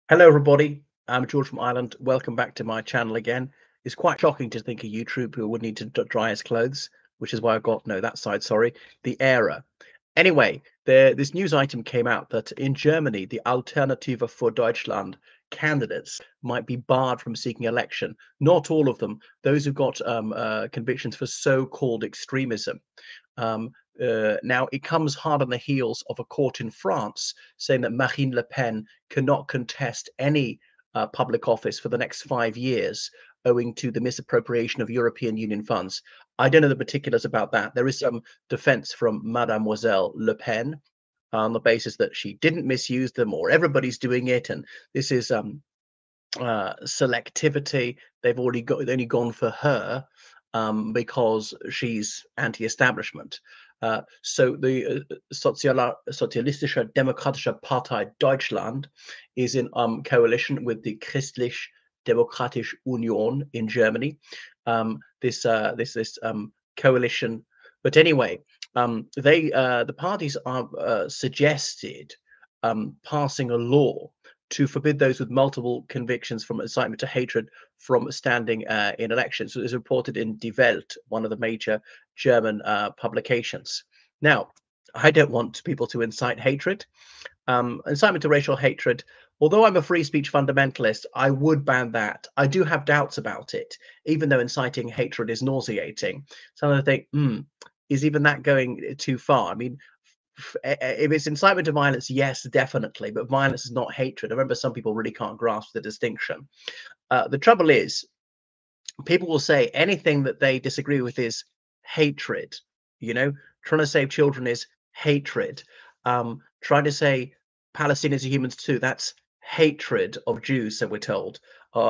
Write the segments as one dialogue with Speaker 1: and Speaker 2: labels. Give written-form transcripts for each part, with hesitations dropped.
Speaker 1: Hello, everybody. I'm George from Ireland. Welcome back to my channel again. It's quite shocking to think a YouTuber would need to dry his clothes, which is why I've got, no, that side, sorry, the era. Anyway, this news item came out that in Germany, the Alternative for Deutschland candidates might be barred from seeking election. Not all of them, those who've got convictions for so-called extremism. Um, Now, it comes hard on the heels of a court in France saying that Marine Le Pen cannot contest any public office for the next 5 years owing to the misappropriation of European Union funds. I don't know the particulars about that. There is some defense from Mademoiselle Le Pen on the basis that she didn't misuse them or everybody's doing it. And this is selectivity. They've only gone for her because she's anti-establishment. So the Sozialistische Demokratische Partei Deutschland is in coalition with the Christlich-Demokratische Union in Germany. This coalition, but anyway, the parties are suggested passing a law to forbid those with multiple convictions from incitement to hatred from standing in elections. So it was reported in Die Welt, one of the major German publications. Now, I don't want people to incite hatred. Incitement to racial hatred, although I'm a free speech fundamentalist, I would ban that. I do have doubts about it, even though inciting hatred is nauseating. So I think, is even that going too far? I mean, if it's incitement to violence, yes, definitely, but violence is not hatred. I remember some people really can't grasp the distinction. The trouble is, people will say anything that they disagree with is hatred. You know, trying to save children is hatred. Trying to say Palestinians are humans too, that's hatred of Jews, so we're told,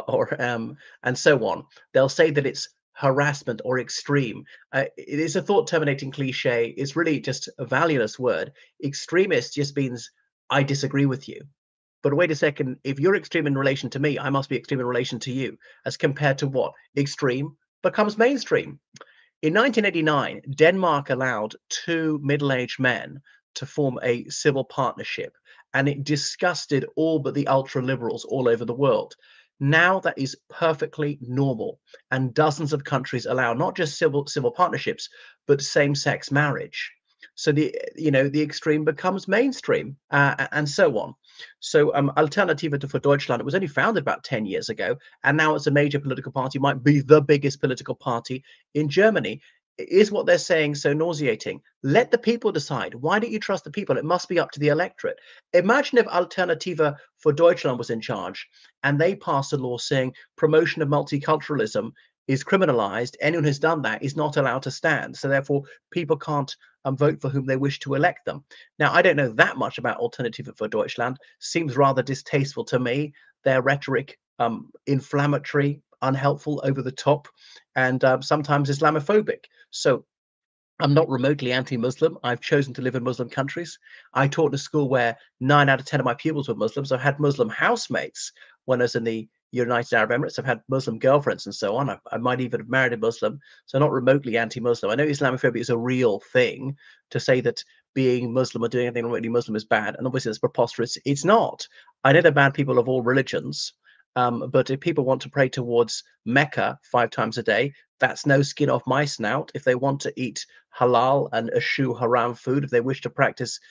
Speaker 1: and so on. They'll say that it's harassment or extreme. It is a thought terminating cliche. It's really just a valueless word. Extremist just means I disagree with you. But wait a second, if you're extreme in relation to me, I must be extreme in relation to you, as compared to what? Extreme becomes mainstream. In 1989, Denmark allowed two middle-aged men to form a civil partnership, and it disgusted all but the ultra-liberals all over the world. Now that is perfectly normal, and dozens of countries allow not just civil partnerships, but same-sex marriage. So the extreme becomes mainstream, and so on. So Alternative for Deutschland, it was only founded about 10 years ago, and now it's a major political party, might be the biggest political party in Germany. Is what they're saying so nauseating? Let the people decide. Why don't you trust the people? It must be up to the electorate. Imagine if Alternative for Deutschland was in charge and they passed a law saying promotion of multiculturalism is criminalized. Anyone who's done that is not allowed to stand. So therefore, people can't vote for whom they wish to elect them. Now, I don't know that much about Alternative for Deutschland. Seems rather distasteful to me. Their rhetoric, inflammatory, unhelpful, over the top, and sometimes Islamophobic. So I'm not remotely anti-Muslim. I've chosen to live in Muslim countries. I taught in a school where 9 out of 10 of my pupils were Muslims. I've had Muslim housemates when I was in the United Arab Emirates. I've had Muslim girlfriends and so on. I might even have married a Muslim, so not remotely anti-Muslim. I know Islamophobia is a real thing. To say that being Muslim or doing anything remotely Muslim is bad, and obviously it's preposterous. It's not. I know they're bad people of all religions, but if people want to pray towards Mecca 5 times a day, that's no skin off my snout. If they want to eat halal and eschew haram food, if they wish to practice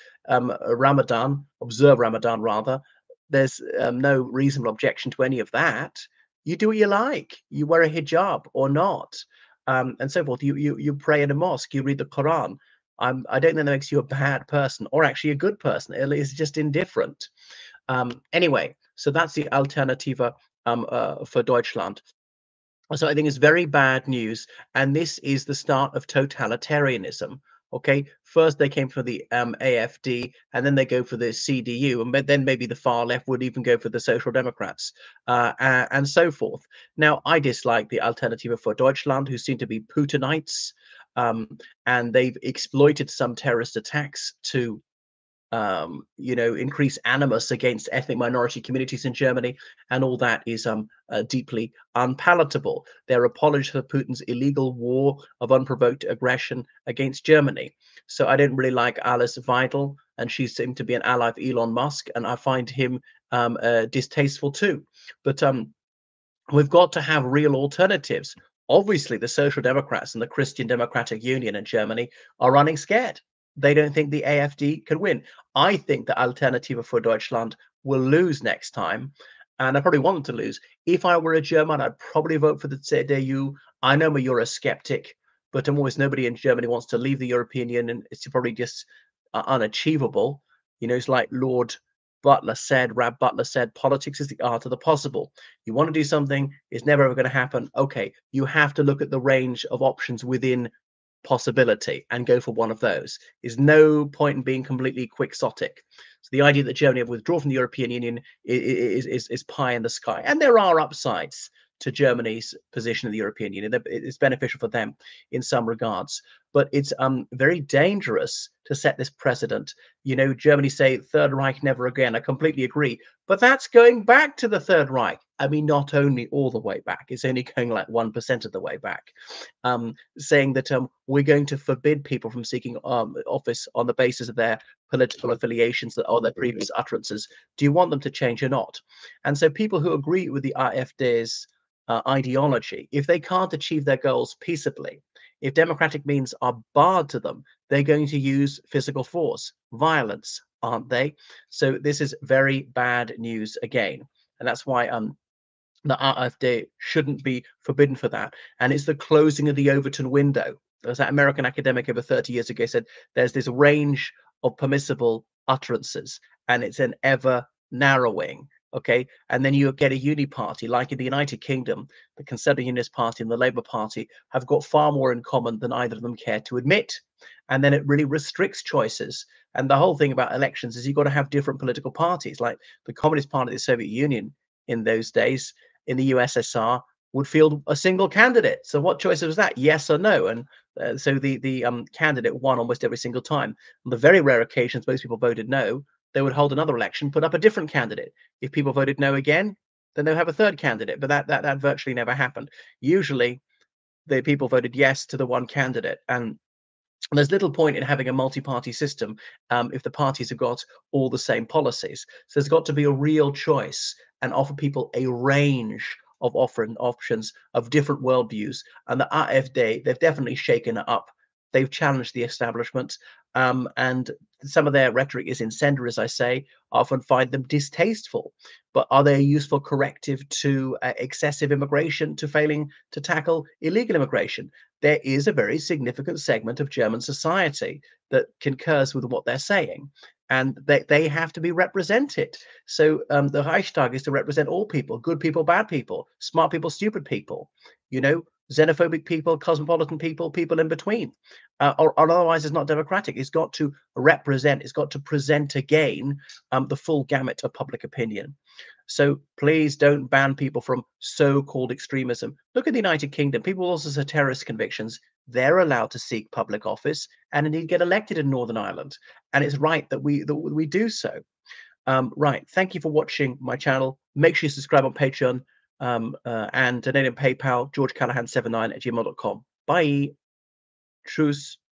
Speaker 1: Ramadan, observe Ramadan rather, there's no reasonable objection to any of that. You do what you like. You wear a hijab or not, and so forth. You pray in a mosque. You read the Quran. I don't think that makes you a bad person or actually a good person. It's just indifferent. Anyway, so that's the Alternative for Deutschland. So I think it's very bad news, and this is the start of totalitarianism. Okay, first they came for the AfD, and then they go for the CDU, and then maybe the far left would even go for the Social Democrats, and so forth. Now, I dislike the Alternative for Deutschland, who seem to be Putinites, and they've exploited some terrorist attacks to increase animus against ethnic minority communities in Germany, and all that is deeply unpalatable. They're apologists for Putin's illegal war of unprovoked aggression against Germany. So I don't really like Alice Weidel, and she seemed to be an ally of Elon Musk, and I find him distasteful too. But we've got to have real alternatives. Obviously, the Social Democrats and the Christian Democratic Union in Germany are running scared. They don't think the AfD can win. I think that Alternative for Deutschland will lose next time, and I probably want them to lose. If I were a German, I'd probably vote for the CDU. I know I'm a Eurosceptic, but almost nobody in Germany wants to leave the European Union. It's probably just unachievable. It's like Rab Butler said, politics is the art of the possible. You want to do something, it's never ever going to happen. Okay, you have to look at the range of options within possibility and go for one of those. There's no point in being completely quixotic. So the idea that Germany will withdraw from the European Union is pie in the sky. And there are upsides to Germany's position in the European Union. It's beneficial for them in some regards, but it's very dangerous to set this precedent. Germany say Third Reich never again. I completely agree, but that's going back to the Third Reich. I mean, not only all the way back, it's only going like 1% of the way back. Saying that we're going to forbid people from seeking office on the basis of their political affiliations or their previous utterances. Do you want them to change or not? And so people who agree with the AfD's ideology, if they can't achieve their goals peaceably, if democratic means are barred to them, they're going to use physical force, violence, aren't they? So this is very bad news again. And that's why the AfD shouldn't be forbidden for that. And it's the closing of the Overton window. There's that American academic over 30 years ago said there's this range of permissible utterances, and it's an ever narrowing. Okay, and then you get a uni party like in the United Kingdom. The Conservative Unionist Party and the Labour Party have got far more in common than either of them care to admit. And then it really restricts choices. And the whole thing about elections is you've got to have different political parties. Like the Communist Party of the Soviet Union in those days, in the USSR, would field a single candidate. So what choice was that? Yes or no? And so the candidate won almost every single time. On the very rare occasions most people voted no, they would hold another election, put up a different candidate. If people voted no again, then they'll have a third candidate. But that virtually never happened. Usually, the people voted yes to the one candidate, and there's little point in having a multi-party system if the parties have got all the same policies. So there's got to be a real choice and offer people a range of offering options of different worldviews. And the AfD, they've definitely shaken it up. They've challenged the establishment, and some of their rhetoric is incendiary, as I say. I often find them distasteful, but are they a useful corrective to excessive immigration, to failing to tackle illegal immigration? There is a very significant segment of German society that concurs with what they're saying, and they have to be represented. So the Reichstag is to represent all people, good people, bad people, smart people, stupid people, xenophobic people, cosmopolitan people, people in between. Or otherwise, it's not democratic. It's got to represent, it's got to present again the full gamut of public opinion. So please don't ban people from so-called extremism. Look at the United Kingdom. People with also terrorist convictions, they're allowed to seek public office and indeed get elected in Northern Ireland. And it's right that we do so. Right. Thank you for watching my channel. Make sure you subscribe on Patreon and donate on PayPal, georgecallahan79 at gmail.com. Bye. Truce.